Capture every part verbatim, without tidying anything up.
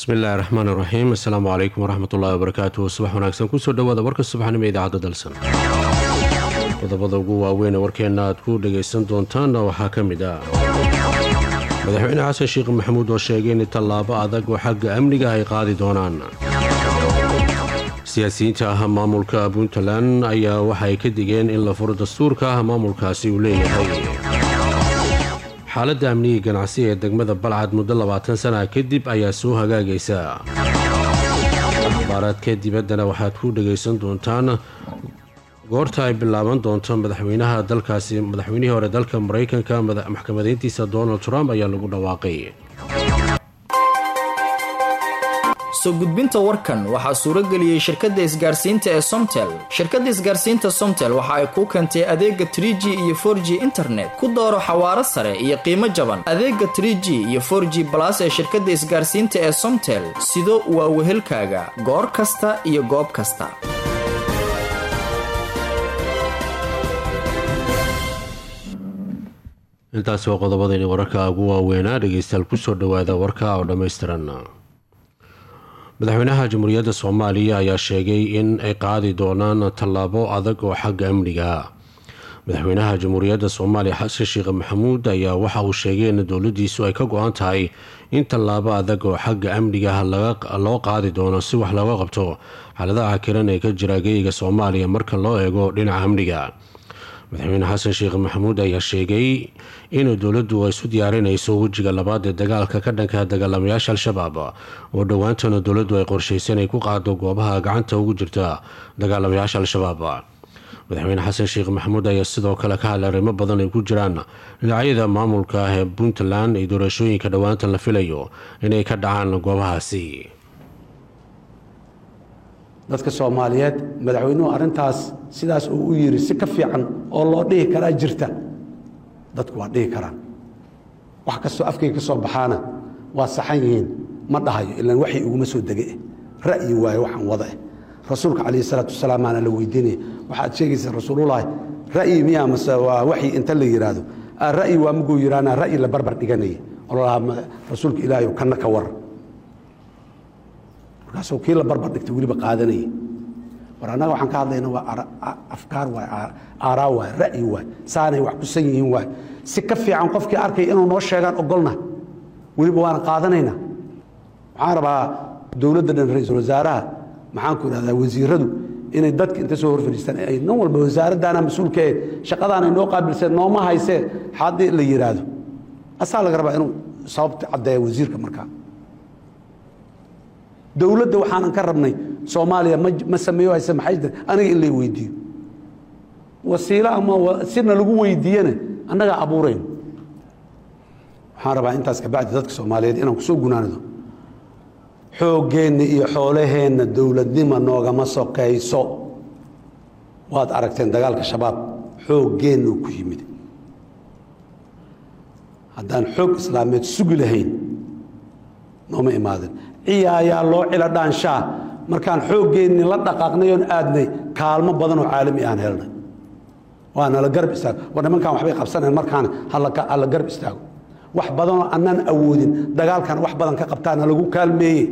bismillahi raxmaan iraxiim assalaamu calaykum waraxmatullaahi wabarakaatuh subax wanaagsan kusoo dhawaada warka subaxnimo idaacadda dalsan qodobada ugu waaweyn ee warkeenna aad ku dhagaysan doontaanna waxaa ka mid ah madaxweyne xasan sheekh maxamuud oo sheegay in tallaabo adag oo xagga amniga ay qaadi doonaan siyaasiyiinta ah maamulka puntland ayaa waxay ka digeen in la furo dastuurka ah maamulkaasi uu leeyahay xaaladda amniga ganacsi ee degmada balcad muddo labaatan sana kadib ayaa soo hagaagaysa akhbaaraadka dibaddana waxaad ku dhagaysan doontaan goorta ay bilaaban doonto madaxweynaha dalkaasi madaxweynihii hore dalka maraykanka maxkamadayntiisa donald trump ayaa lagu dhawaaqay soo gudbinta warkan waxaa suurageliyey shirkadda isgaarsiinta ee somtel shirkadda isgaarsiinta somtel waxa ay kuu keentay adeega three g iyo four g internet ku dooro xawaaro sare iyo qiimo jaban adeega three g iyo four g plus ee shirkadda isgaarsiinta ee somtel sido waa wehelkaaga goor kasta iyo goob kasta intaasi waa qodobadayni wararka ugu waaweynaa dhegaystayaal kusoo dhawaada warka oo dhammaystiran madaxweynaha jamhuuriyadda soomaaliya ayaa sheegay in ay qaadi doonaan tallaabo adag oo xagga amniga madaxweynaha jamhuuriyadda soomaaliya xasan sheekh maxamuud ayaa waxa uu sheegay in dowladiisu ay ka go-an tahay in tallaabo adag oo xagga amniga loo qaadi doono si wax looga qabto xaaladaha kiran ee ka jira geyiga soomaaliya marka loo eego dhinaca amniga madaxweyne xasan sheekh maxamuud ayaa sheegay in dowladdu ay isu diyaarinayso wejiga labaad ee dagaalka ka dhanka dagaalamayaasha al-shabaab oo dhowaantana dowladdu ay qorshaysan ay ku qaado goobaha gacanta ugu jirta dagaalamayaasha al-shabaab madaxweyne xasan sheekh maxamuud ayaa sidoo kale ka hadlay arrimo badan ay ku jiraan dhinacyada maamulka ah ee puntland iyo doorashooyinka dhowaanta la filayo inay ka dhacaan goobahaasi dadka soomaaliyeed madaxweynuhu arrintaas sidaas uu u yiri si ka fiican oo loo dhihi karaa jirta dadku waa dhihi karaan wax kastoo afkayga ka soo baxaana waa saxan yihiin ma dhahayo ilaan waxay iguma soo dege ra'yi waaye waxaan wada eh rasuulka calayhi salaatu wasalaam aana la weydiinaya waxaad sheegaysaa rasuulullaahi ra'yi miyaa mase waa waxyi inta la yidhaahdo ra'yi waa maguu yidhaana ra'yi la barbar dhiganaya oo lalahaa rasuulka ilaahay kana ka war markaasoo kii la barbar dhigtay weliba qaadanaya war annaga waxaan ka hadlayna waa afkaar waay aaraa waay ra'yi waay saanay wax kusan yihiin waay si ka fiican qofkii arkay inuu noo sheegaan ogolna weliba waana qaadanayna waxaan rabaa dowladda dhan ra-iisul wasaaraha maxaan ku idhahdaa wasiiradu inay dadka inta soo hor fadhiistaan ay nan walba wasaaraddaana mas-uulka ee shaqadaanay noo qaabilseen nooma haysee haddii la yidhaahdo asaa laga rabaa inuu sababta caddeeya wasiirka markaa dowladda waxaanan ka rabnay soomaaliya ma sameeyo hayse maxay jira aniga in lay weydiiyo wasiilo ama sirna lagu weydiiyana annagaa abuurayn waxaan rabaa intaas kabacdi dadka soomaaliyeed inaan kusoo gunaanido xooggeenna iyo xoolaheenna dowladnima noogama sokayso waad aragteen dagaalka shabaab xooggeennu ku yimid haddaan xoog islaameed sugi lahayn nooma imaadin ciyaayaa loo cilo dhaanshaa markaan xooggeenni la dhaqaaqnay oon aadnay kaalmo badan oo caalami aan helnay waa nala garab istaago war nimankaan waxbay qabsanayn markaan hala garab istaago wax badanoo annaan awoodin dagaalkan wax badan ka qabtaana lagu kaalmeeye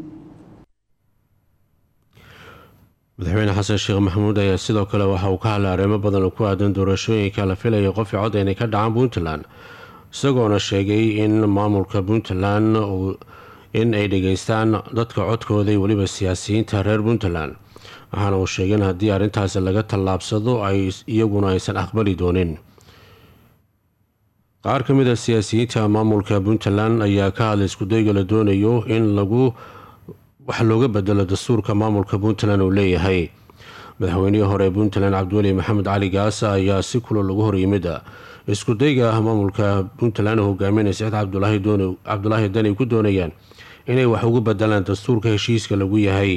madaxweyne xasan sheekh maxamuud ayaa sidoo kale waxa uu ka hadlay arrimo badan oo ku aadan doorashooyinka la filayo qofii cod inay ka dhacaan puntland isagoona sheegay in maamulka puntland uu in ay dhegaystaan dadka codkooda iyo weliba siyaasiyiinta reer puntland waxaana uu sheegay in haddii arrintaasi laga tallaabsado ay iyaguna aysan aqbali doonin qaar ka mid a siyaasiyiinta maamulka puntland ayaa ka hadlay iskudayga la doonayo in lagu wax looga bedelo dastuurka maamulka puntland uu leeyahay madaxweynihii hore puntland cabdiweli maxamed cali gaasa ayaa si kulo lagu horyimid iskudayga ah maamulka puntland oo hogaaminaya saciid cabdulaahi dani ku doonayaan inay wax ugu bedelaan dastuurka heshiiska lagu yahay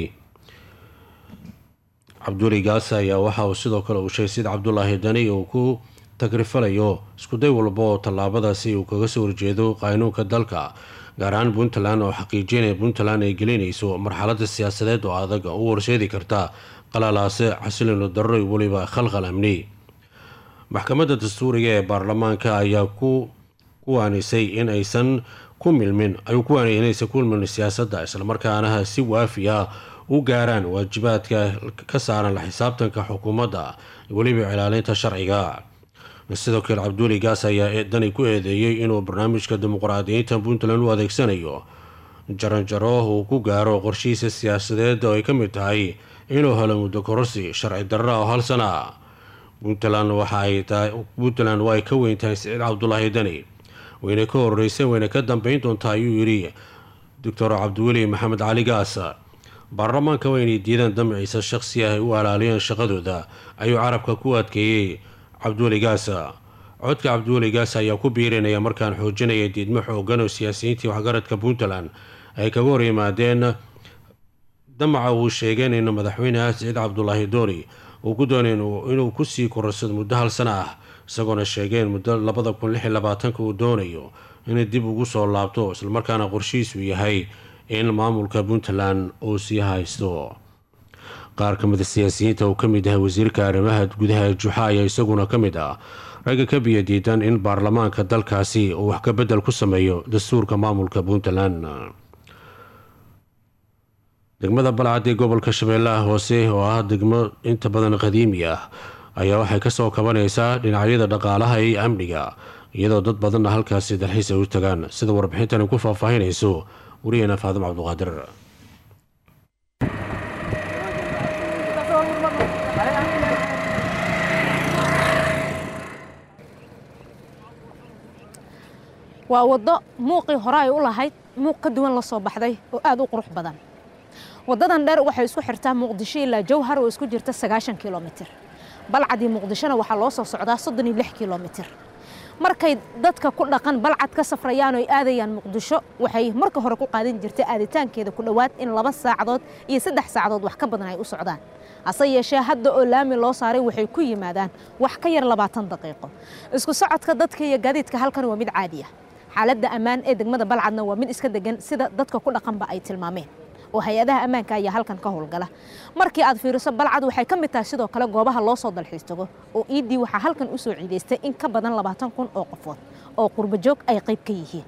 cabdiweli gaasa ayaa waxa uu sidoo kale uu sheegay saciid cabdulaahi dani uu ku tagrifalayo iskuday walba oo tallaabadaasi uu kaga soo horjeedo qaanuunka dalka gaar ahaan puntland oo xaqiijinaya puntland ay gelinayso marxalada siyaasadeed oo adag u horseedi karta qalalaase xasilino darro iyo weliba khalkhal amni maxkamadda dastuuriga ee baarlamaanka ayaa ku kuwaanisay in aysan ku milmin ayuu ku waaniyay inaysan ku milmin siyaasadda islamarkaana si waafi ah u gaaraan waajibaadka ka saaran la xisaabtanka xukuumadda weliba ilaalinta sharciga. sidoo kale cabduuli gaas ayaa dani ku eedeeyey inuu barnaamijka dimuqraadiyiinta puntland u adeegsanayo jaranjaro uu ku gaaro qorshihiisa siyaasadeed oo ay ka mid tahay inuu helo muddo kororsi sharci darra oo hal sana. puntland waxa ay tahay puntland waa ay ka weyn tahay Siciid Cabdulaahi Dani wayna ka horeysay wayna ka dambeyn doontaa ayuu yidhi doctor cabdiweli maxamed cali gaas. baarlamaanka waa inay diidaan damciisa shakhsi ah ay u alaaliyeen shaqadooda ayuu carabka ku adkeeyey cabdiweli gaas. codka cabdiweli gaas ayaa ku biirinaya markaan xoojinaya diidmo xoogan oo siyaasiyiintii waxgaradka puntland ay kaga hor yimaadeen damaca uu sheegeen in madaxweynaha Siciid Cabdulaahi Dani uu ku doonay inuu ku sii korsado muddo hal sana ah isagoona sheegeen muddo labada kun lix iyo labaatanka uu doonayo inay dib ugu soo laabto islamarkaana qorshihiisu yahay in maamulka puntland uu sii haysto. qaar ka mid a siyaasiyiinta uu ka mid yahay wasiirka arrimaha gudaha juxa ayaa isaguna ka mid ah ragga ka biyo diidan in baarlamaanka dalkaasi uu wax ka bedel ku sameeyo dastuurka maamulka puntland. degmada balcad ee gobolka shabeellaha hoose oo ah degmo inta badan qadiimi ah ayaa waxay kasoo kabanaysaa dhinacyada dhaqaalaha iyo amniga iyadoo dad badanna halkaasi dalxiis ay u tagaan sida warbixintani ku faahfaahinayso wariyeena faadimo cabduqaadir. waa wado muuqii hore ay u lahayd muuq ka duwan la soo baxday oo aad u qurux badan. wadadan dheer waxay isku xirtaa muqdisho ilaa jawhar oo isku jirta sagaashan kiiloomitir. balcad iyo muqdishona waxaa loo soo socdaa soddon iyo lix kiiloomitir. markay dadka ku dhaqan balcad ka safrayaan oo ay aadayaan muqdisho waxay marka hore ku qaadan jirtay aaditaankeeda ku dhowaad in laba saacadood iyo saddex saacadood wax ka badan ay u socdaan. hase yeeshee hadda oo laami loo saaray waxay ku yimaadaan wax ka yar labaatan daqiiqo. isku socodka dadka iyo gaadiidka halkan waa mid caadi ah. xaaladda ammaan ee degmada balcadna waa mid iska degan sida dadka ku dhaqanba ay tilmaameen oo hay-adaha ammaanka ayaa halkan ka howlgala. markii aad fiiriso balcad waxay ka mid tahay sidoo kale goobaha loo soo dalxiis tago oo iidii waxaa halkan u soo ciidaystay in ka badan labaatan kun oo qofood oo qurbo joog ay qayb ka yihiin.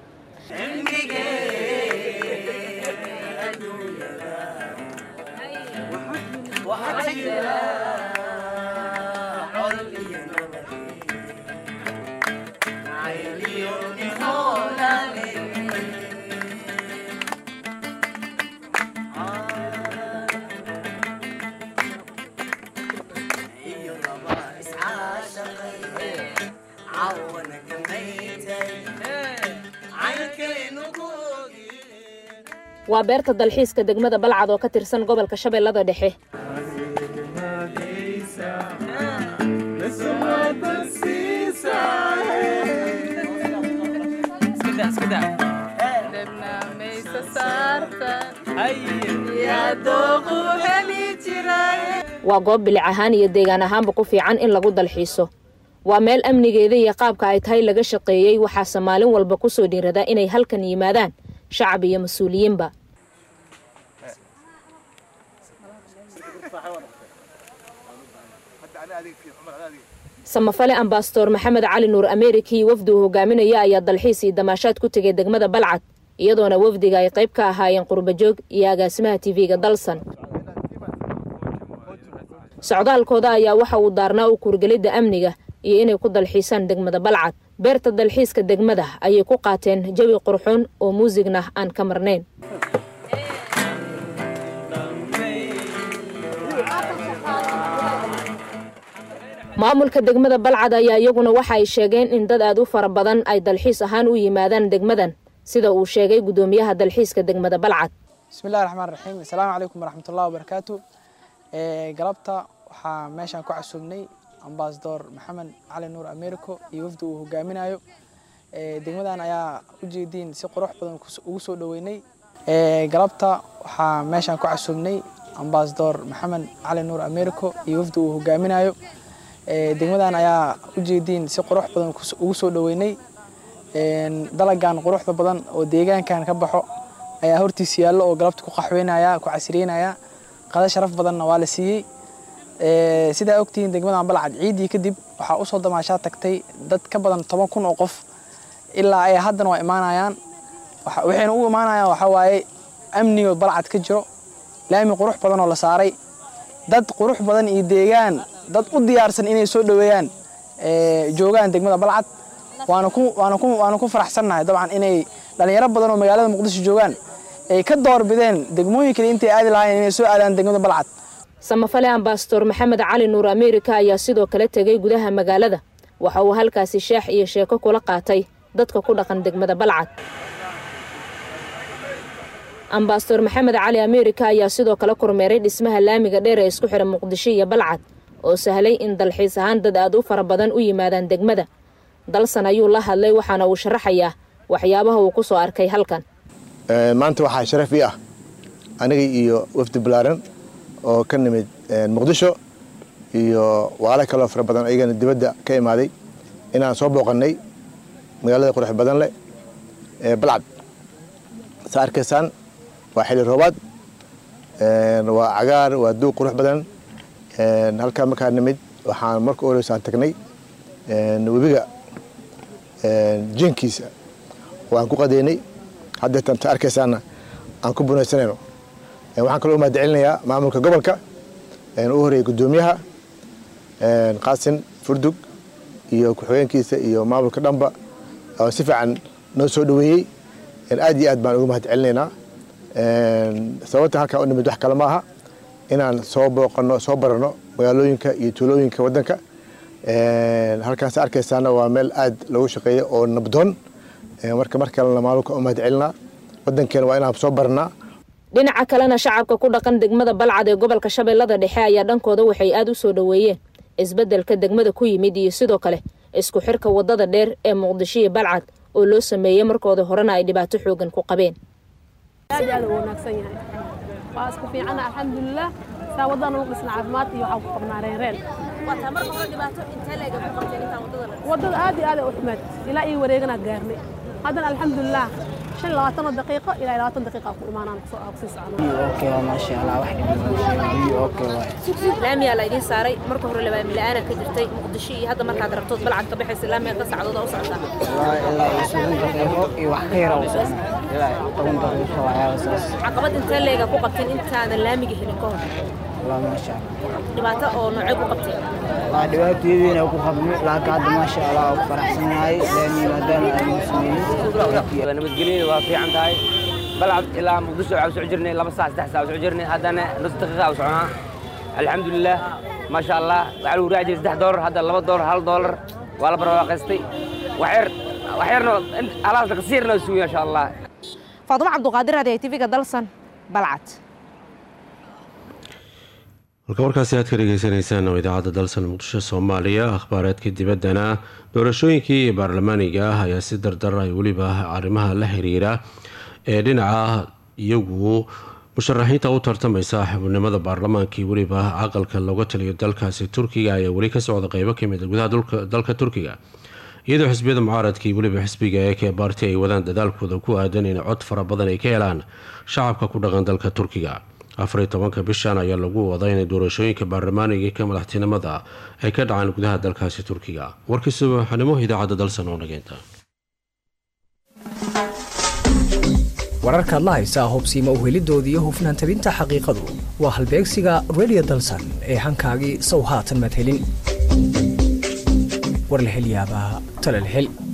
waa beerta dalxiiska degmada balcad oo ka tirsan gobolka shabeellada dhexe. waa goob bilic ahaan iyo deegaan ahaanba ku fiican in lagu dalxiiso. waa meel amnigeeda iyo qaabka ay tahay laga shaqeeyey waxaase maalin walba ku soo dhiirada inay halkan yimaadaan shacab iyo mas-uuliyiinba. samafale ambasador maxamed cali nuur ameerika iyo wafdi uu hogaaminaya ayaa dalxiis iyo damaashaad ku tegay degmada balcad iyadoona wafdiga ay qayb ka ahaayeen qurbajoog iyo agaasimaha tv-ga dalsan. socdaalkooda ayaa waxa uu daarnaa u kuurgelidda amniga iyo inay ku dalxiisaan degmada balcad. beerta dalxiiska degmada ayay ku qaateen jawi qurxoon oo muusigna aan ka marnayn. maamulka degmada balcad ayaa iyaguna waxa ay sheegeen in dad aad u fara badan ay dalxiis ahaan u yimaadaan degmadan sida uu sheegay gudoomiyaha dalxiiska degmada balcad. bismillaahir rahmaanir rahiim. assalaamu calaykum waraxmatullaahi wabarakaatu. ee galabta waxaa meeshan ku casuubnay ambasador maxamed cali nuur ameeriko iyo wafdi uu hogaaminayo. ee degmadan ayaa u jeedin si qurux badan ugu soo dhaweynay. ee galabta waxaa meeshan ku casuubnay ambasador maxamed cali nuur ameeriko iyo wafdi uu hogaaminayo. ee degmadan ayaa u jeedin si qurux badan ugu soo dhaweynay. een dalagan quruxda badan oo deegaankan ka baxo ayaa hortiisa yaalo oo galabta ku qaxweynaya ku casriyeynaya. qada sharaf badanna waa la siiyey. ee sida ogtiin degmadan balcad ciidii kadib waxa u soo damaashaa tagtay dad ka badan toban kun oo qof. ilaa ay haddana waa imaanayaan waxayna ugu imaanayaan waxaa waaye amniga balcad ka jiro laami qurux badan oo la saaray dad qurux badan iyo deegaan dad u diyaarsan inay soo dhaweeyaan joogaan degmada balcad waana ku waana ku waana ku faraxsannahay dabcan inay dhalinyaro badan oo magaalada muqdisho joogaan ay ka doorbideen degmooyinka intay aadi lahaayeen inay soo aadaan degmada balcad samafale ambasador maxamed cali nuur Ameerika ayaa sidoo kale tagay gudaha magaalada waxa uu halkaasi shaax iyo sheeko kula qaatay dadka ku dhaqan degmada balcad ambasador maxamed cali Ameerika ayaa sidoo kale kormeeray dhismaha laamiga dheer ee isku xira muqdisho iyo balcad oo sahlay in dalxiis ahaan dad aad u fara badan u yimaadaan degmada dalsan ayuu la hadlay waxaana uu sharaxayaa waxyaabaha uu ku soo arkay halkan maanta waxaa sharaf ii ah aniga iyo wafdi balaaran oo ka nimid muqdisho iyo waala kale fara badan ayagana dibadda ka imaaday inaan soo booqannay magaalada qurux badan leh ee balcad saa arkaysaan waa xilli roobaad waa cagaar waa duuq qurux badan halkaa markaa nimid waxaan marka horeysaan tagnay webiga jinkiisa waan ku qadeynay haddeetan ta arkaysaana aan ku bunaysanayno waxaan kaloo mahadcelinayaa maamulka gobolka u horeeyay guddoomiyaha qaasin furdug iyo ku-xigeenkiisa iyo maamulka dhanba oo si fiican noo soo dhaweeyey aad iyo aad baan ugu mahadcelinaynaa sababta halkaa u nimid wax kale ma aha inaan soo booqano soo barano magaalooyinka iyo tuulooyinka waddanka halkaas arkaysaana waa meel aad loogu shaqeeyo oo nabdoon marka mar kalena maamulka u mahadcelinaa waddankeena waa inaan soo baranaa dhinaca kalena shacabka ku dhaqan degmada balcad ee gobolka shabeellada dhexe ayaa dhankooda waxay aad u soo dhaweeyeen isbeddelka degmada ku yimid iyo sidoo kale isku xirka wadada dheer ee muqdisho iyo balcad oo loo sameeyay markooda horena ay dhibaato xoogan ku qabeen aad aad u wanaagsan yahay waa isku fiican alxamdulillah saa wadana u dhisna caafimaad iyo waxa ku qabnaa reereen wata marka hore dhibaato inta leega ku qabteen inta wadada wadada aad aad u xumaad ilaa ay wareegana gaarnay hadan alxamdulillah shan iyo labaatan daqiiqo ilaa labaatan daqiiqo ku imaanaan soo aqsi socnaa okay ma sha Allah wax dhibaato okay laami la idin saaray marka hore laba milaana ka jirtay muqdisho iyo hadda markaad rabto balcad ka baxaysa laami ka sacdood u socotaa ilaa ay soo daqiiqo iyo wax ka yar oo ilaa toban daqiiqo waa asaas caqabad inta leega ku qabteen intaana laamiga helin ka hor waa ma sha Allah dhibaato oo nooc ku qabtay waa dhibaatooyin ku qabnay laakiin hadda ma sha Allah oo faraxsanahay laami maadaama ay muslimiin nabadgelyo waa fiican tahay balcad ilaa muqdisho waxaan soo jirnay laba saac saddex saac soo jirnay haddana nus daqiiqa u soconaa alxamdulillah ma sha Allah waxa uu raajay saddex doolar hadda laba doolar hal doolar waa la barwaaqaystay waxyar waxyarna alaabta qasiirna suu insha Allah Faaduma Cabduqaadir raadiyo T V-ga dalsan balcad halka warkaasi aad ka dhegeysanaysaan oo idaacadda dalsan muqdisho Soomaaliya akhbaareedka dibaddana doorashooyinkii baarlamaaniga ah ayaa si dardar ay weliba arrimaha la xiriira ee dhinaca iyagu musharaxiinta u tartamaysa xubnimada baarlamaankii weliba aqalka looga taliyo dalkaasi Turkiga ayaa weli ka socda qaybo ka mid ah gudaha dalka Turkiga iyadoo xisbiyada mucaaradkii weliba xisbiga ee ka baartay ay wadaan dadaalkooda ku aadan in cod fara badan ay ka helaan shacabka ku dhaqan dalka Turkiga afar iyo tobanka bishan ayaa lagu wadaa in doorashooyinka baarlamaaniga ka madaxtinimada ay ka dhacaan gudaha dalkaasi Turkiga warkiisu waxaanimo idaacadda dalsan oo nageenta wararka la haysa hubsiimo u helidoodii hufnaan tabinta xaqiiqadu waa halbeegsiga radio dalsan ee hankaagii sow haatan madhelin war la hel yaabaa tala la hel